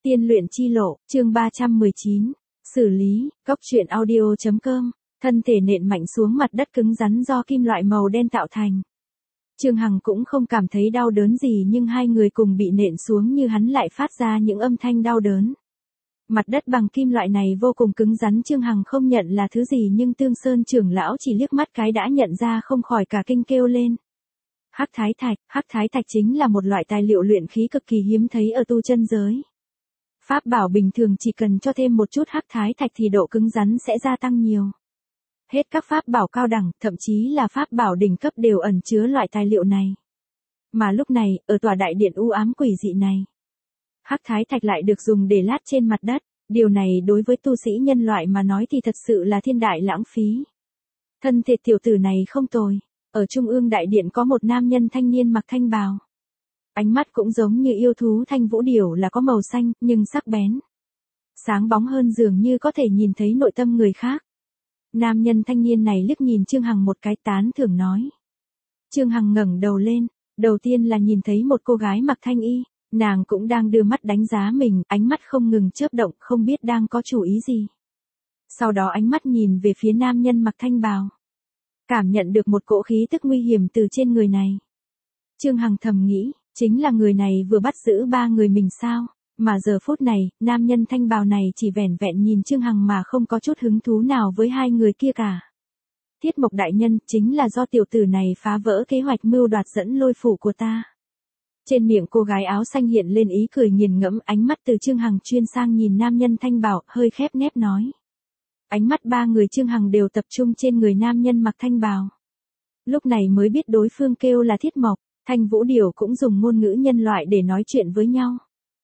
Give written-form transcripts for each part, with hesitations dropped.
Tiên luyện chi lộ, chương 319. Xử lý, cốc truyện audio.com. Thân thể nện mạnh xuống mặt đất cứng rắn do kim loại màu đen tạo thành. Trương Hằng cũng không cảm thấy đau đớn gì, nhưng hai người cùng bị nện xuống như hắn lại phát ra những âm thanh đau đớn. Mặt đất bằng kim loại này vô cùng cứng rắn, Trương Hằng không nhận là thứ gì, nhưng Tương Sơn trưởng lão chỉ liếc mắt cái đã nhận ra, không khỏi cả kinh kêu lên. Hắc thái thạch chính là một loại tài liệu luyện khí cực kỳ hiếm thấy ở tu chân giới. Pháp bảo bình thường chỉ cần cho thêm một chút hắc thái thạch thì độ cứng rắn sẽ gia tăng nhiều. Hết các pháp bảo cao đẳng, thậm chí là pháp bảo đỉnh cấp đều ẩn chứa loại tài liệu này. Mà lúc này, ở tòa đại điện u ám quỷ dị này, hắc thái thạch lại được dùng để lát trên mặt đất. Điều này đối với tu sĩ nhân loại mà nói thì thật sự là thiên đại lãng phí. Thân thể tiểu tử này không tồi. Ở trung ương đại điện có một nam nhân thanh niên mặc thanh bào. Ánh mắt cũng giống như yêu thú thanh vũ điểu là có màu xanh, nhưng sắc bén. Sáng bóng hơn, dường như có thể nhìn thấy nội tâm người khác. Nam nhân thanh niên này liếc nhìn Trương Hằng một cái, tán thưởng nói. Trương Hằng ngẩng đầu lên, đầu tiên là nhìn thấy một cô gái mặc thanh y, nàng cũng đang đưa mắt đánh giá mình, ánh mắt không ngừng chớp động, không biết đang có chủ ý gì. Sau đó ánh mắt nhìn về phía nam nhân mặc thanh bào. Cảm nhận được một cỗ khí tức nguy hiểm từ trên người này. Trương Hằng thầm nghĩ, chính là người này vừa bắt giữ ba người mình sao? Mà giờ phút này, nam nhân thanh bào này chỉ vẻn vẹn nhìn Trương Hằng mà không có chút hứng thú nào với hai người kia cả. Thiết Mộc đại nhân, chính là do tiểu tử này phá vỡ kế hoạch mưu đoạt dẫn lôi phủ của ta. Trên miệng cô gái áo xanh hiện lên ý cười nghiền ngẫm, ánh mắt từ Trương Hằng chuyên sang nhìn nam nhân thanh bào, hơi khép nép nói. Ánh mắt ba người Trương Hằng đều tập trung trên người nam nhân mặc thanh bào. Lúc này mới biết đối phương kêu là Thiết Mộc, Thanh Vũ Điểu cũng dùng ngôn ngữ nhân loại để nói chuyện với nhau.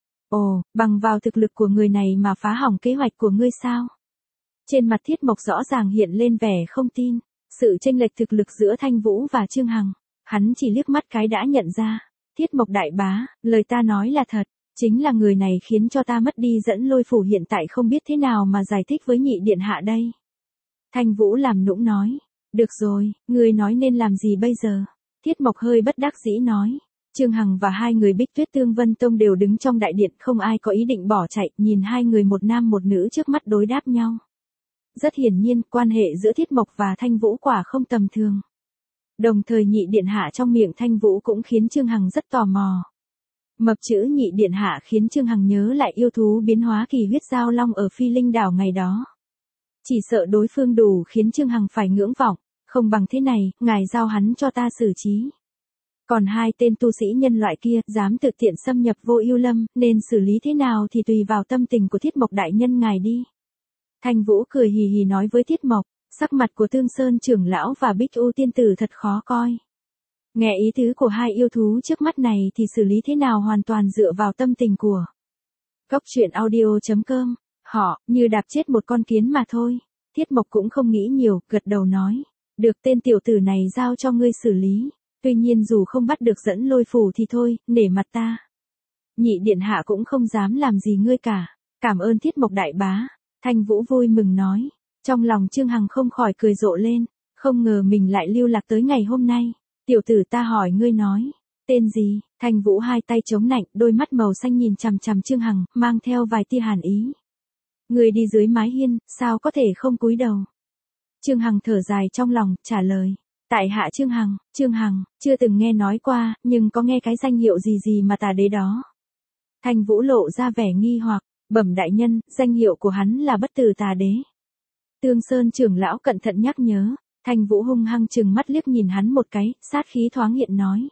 Ồ, bằng vào thực lực của người này mà phá hỏng kế hoạch của ngươi sao? Trên mặt Thiết Mộc rõ ràng hiện lên vẻ không tin, sự chênh lệch thực lực giữa Thanh Vũ và Trương Hằng, hắn chỉ liếc mắt cái đã nhận ra. Thiết Mộc đại bá, lời ta nói là thật. Chính là người này khiến cho ta mất đi dẫn lôi phủ, hiện tại không biết thế nào mà giải thích với nhị điện hạ đây. Thanh Vũ làm nũng nói. Được rồi, ngươi nói nên làm gì bây giờ? Thiết Mộc hơi bất đắc dĩ nói. Trương Hằng và hai người Bích Tuyết Tương Vân Tông đều đứng trong đại điện, không ai có ý định bỏ chạy, nhìn hai người một nam một nữ trước mắt đối đáp nhau. Rất hiển nhiên, quan hệ giữa Thiết Mộc và Thanh Vũ quả không tầm thường. Đồng thời nhị điện hạ trong miệng Thanh Vũ cũng khiến Trương Hằng rất tò mò. Mập chữ nhị điện hạ khiến Trương Hằng nhớ lại yêu thú biến hóa kỳ huyết giao long ở Phi Linh đảo ngày đó. Chỉ sợ đối phương đủ khiến Trương Hằng phải ngưỡng vọng, không bằng thế này, ngài giao hắn cho ta xử trí. Còn hai tên tu sĩ nhân loại kia, dám tự tiện xâm nhập Vô Ưu Lâm, nên xử lý thế nào thì tùy vào tâm tình của Thiết Mộc đại nhân ngài đi. Thanh Vũ cười hì hì nói với Thiết Mộc, sắc mặt của Tương Sơn trưởng lão và Bích U tiên tử thật khó coi. Nghe ý tứ của hai yêu thú trước mắt này thì xử lý thế nào hoàn toàn dựa vào tâm tình của cốc truyện audio.com. Họ, như đạp chết một con kiến mà thôi. Thiết Mộc cũng không nghĩ nhiều, gật đầu nói. Được, tên tiểu tử này giao cho ngươi xử lý. Tuy nhiên dù không bắt được dẫn lôi phủ thì thôi, nể mặt ta. Nhị điện hạ cũng không dám làm gì ngươi cả. Cảm ơn Thiết Mộc đại bá. Thanh Vũ vui mừng nói. Trong lòng Trương Hằng không khỏi cười rộ lên. Không ngờ mình lại lưu lạc tới ngày hôm nay. Tiểu tử ta hỏi ngươi nói, tên gì? Thanh Vũ hai tay chống nạnh, đôi mắt màu xanh nhìn chằm chằm Trương Hằng, mang theo vài tia hàn ý. Người đi dưới mái hiên, sao có thể không cúi đầu? Trương Hằng thở dài trong lòng, trả lời. Tại hạ Trương Hằng, chưa từng nghe nói qua, nhưng có nghe cái danh hiệu gì mà tà đế đó. Thanh Vũ lộ ra vẻ nghi hoặc, bẩm đại nhân, danh hiệu của hắn là Bất Tử Tà Đế. Tương Sơn trưởng lão cẩn thận nhắc nhớ. Thanh Vũ hung hăng trừng mắt liếc nhìn hắn một cái, sát khí thoáng hiện nói.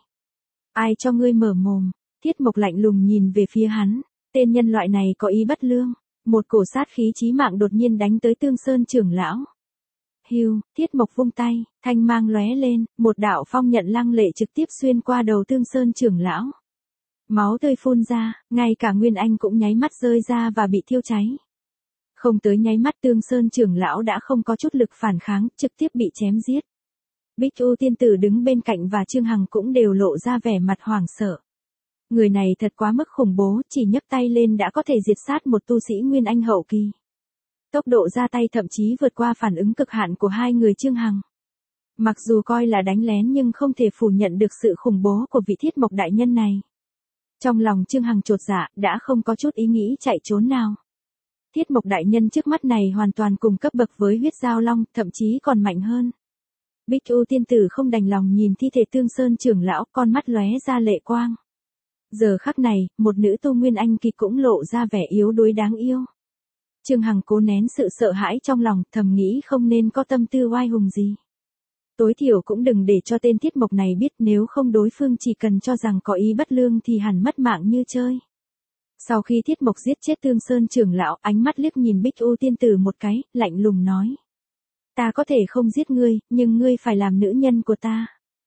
Ai cho ngươi mở mồm? Thiết Mộc lạnh lùng nhìn về phía hắn, tên nhân loại này có ý bất lương. Một cổ sát khí chí mạng đột nhiên đánh tới Tương Sơn trưởng lão. Hưu, Thiết Mộc vung tay, thanh mang lóe lên, một đạo phong nhận lăng lệ trực tiếp xuyên qua đầu Tương Sơn trưởng lão. Máu tươi phun ra, ngay cả Nguyên Anh cũng nháy mắt rơi ra và bị thiêu cháy. Không tới nháy mắt Tương Sơn trưởng lão đã không có chút lực phản kháng, trực tiếp bị chém giết. Bích U tiên tử đứng bên cạnh và Trương Hằng cũng đều lộ ra vẻ mặt hoảng sợ. Người này thật quá mức khủng bố, chỉ nhấc tay lên đã có thể diệt sát một tu sĩ Nguyên Anh hậu kỳ. Tốc độ ra tay thậm chí vượt qua phản ứng cực hạn của hai người Trương Hằng. Mặc dù coi là đánh lén nhưng không thể phủ nhận được sự khủng bố của vị Thiết Mộc đại nhân này. Trong lòng Trương Hằng chột dạ, đã không có chút ý nghĩ chạy trốn nào. Tiết Mộc đại nhân trước mắt này hoàn toàn cùng cấp bậc với huyết giao long, thậm chí còn mạnh hơn. Bích U tiên tử không đành lòng nhìn thi thể Tương Sơn trưởng lão, con mắt lóe ra lệ quang. Giờ khắc này, một nữ tu nguyên anh kỳ cũng lộ ra vẻ yếu đuối đáng yêu. Trương Hằng cố nén sự sợ hãi trong lòng, thầm nghĩ không nên có tâm tư oai hùng gì. Tối thiểu cũng đừng để cho tên Tiết Mộc này biết, nếu không đối phương chỉ cần cho rằng có ý bất lương thì hẳn mất mạng như chơi. Sau khi Tiết Mộc giết chết Tương Sơn trưởng lão, ánh mắt liếc nhìn Bích U tiên tử một cái, lạnh lùng nói. Ta có thể không giết ngươi, nhưng ngươi phải làm nữ nhân của ta.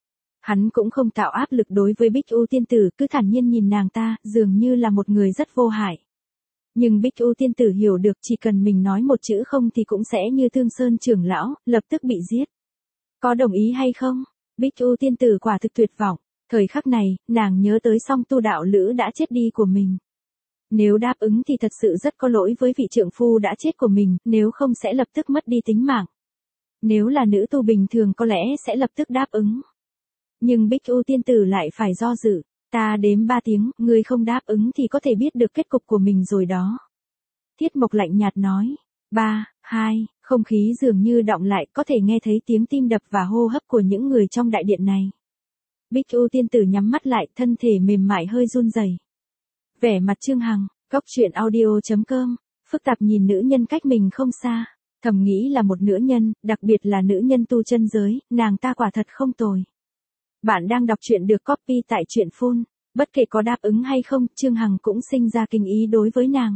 Hắn cũng không tạo áp lực đối với Bích U tiên tử, cứ thản nhiên nhìn nàng ta, dường như là một người rất vô hại. Nhưng Bích U tiên tử hiểu được chỉ cần mình nói một chữ không thì cũng sẽ như Tương Sơn trưởng lão, lập tức bị giết. Có đồng ý hay không? Bích U tiên tử quả thực tuyệt vọng. Thời khắc này, nàng nhớ tới song tu đạo lữ đã chết đi của mình. Nếu đáp ứng thì thật sự rất có lỗi với vị trượng phu đã chết của mình, nếu không sẽ lập tức mất đi tính mạng. Nếu là nữ tu bình thường có lẽ sẽ lập tức đáp ứng. Nhưng Bích U tiên tử lại phải do dự. Ta đếm 3 tiếng, ngươi không đáp ứng thì có thể biết được kết cục của mình rồi đó. Tiết Mộc lạnh nhạt nói. 3, 2, không khí dường như đọng lại, có thể nghe thấy tiếng tim đập và hô hấp của những người trong đại điện này. Bích U tiên tử nhắm mắt lại, thân thể mềm mại hơi run rẩy. Vẻ mặt Trương Hằng, góc truyện audio.com, phức tạp nhìn nữ nhân cách mình không xa. Thầm nghĩ là một nữ nhân, đặc biệt là nữ nhân tu chân giới, nàng ta quả thật không tồi. Bạn đang đọc truyện được copy tại truyện Phun. Bất kể có đáp ứng hay không, Trương Hằng cũng sinh ra kinh ý đối với nàng.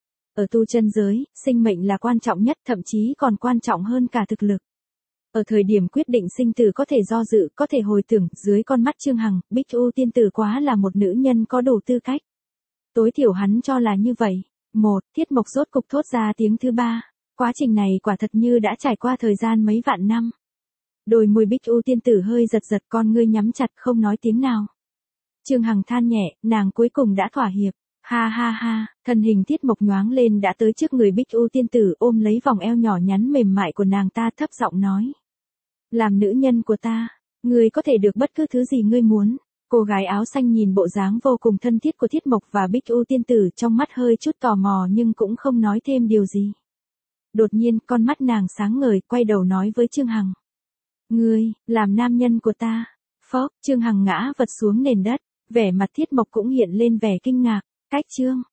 Ở tu chân giới, sinh mệnh là quan trọng nhất, thậm chí còn quan trọng hơn cả thực lực. Ở thời điểm quyết định sinh tử có thể do dự, có thể hồi tưởng, dưới con mắt Trương Hằng, Bích U tiên tử quá là một nữ nhân có đủ tư cách. Tối thiểu hắn cho là như vậy. Tiết Mộc rốt cục thốt ra tiếng thứ 3. Quá trình này quả thật như đã trải qua thời gian mấy vạn năm. Đôi môi Bích U tiên tử hơi giật giật, con ngươi nhắm chặt không nói tiếng nào. Trương Hằng than nhẹ, nàng cuối cùng đã thỏa hiệp. Ha ha ha, thân hình Tiết Mộc nhoáng lên đã tới trước người Bích U tiên tử, ôm lấy vòng eo nhỏ nhắn mềm mại của nàng ta, thấp giọng nói. Làm nữ nhân của ta, ngươi có thể được bất cứ thứ gì ngươi muốn. Cô gái áo xanh nhìn bộ dáng vô cùng thân thiết của Tiết Mộc và Bích U tiên tử, trong mắt hơi chút tò mò nhưng cũng không nói thêm điều gì. Đột nhiên, con mắt nàng sáng ngời, quay đầu nói với Trương Hằng. Ngươi, làm nam nhân của ta. Phốc, Trương Hằng ngã vật xuống nền đất, vẻ mặt Tiết Mộc cũng hiện lên vẻ kinh ngạc. Cách chương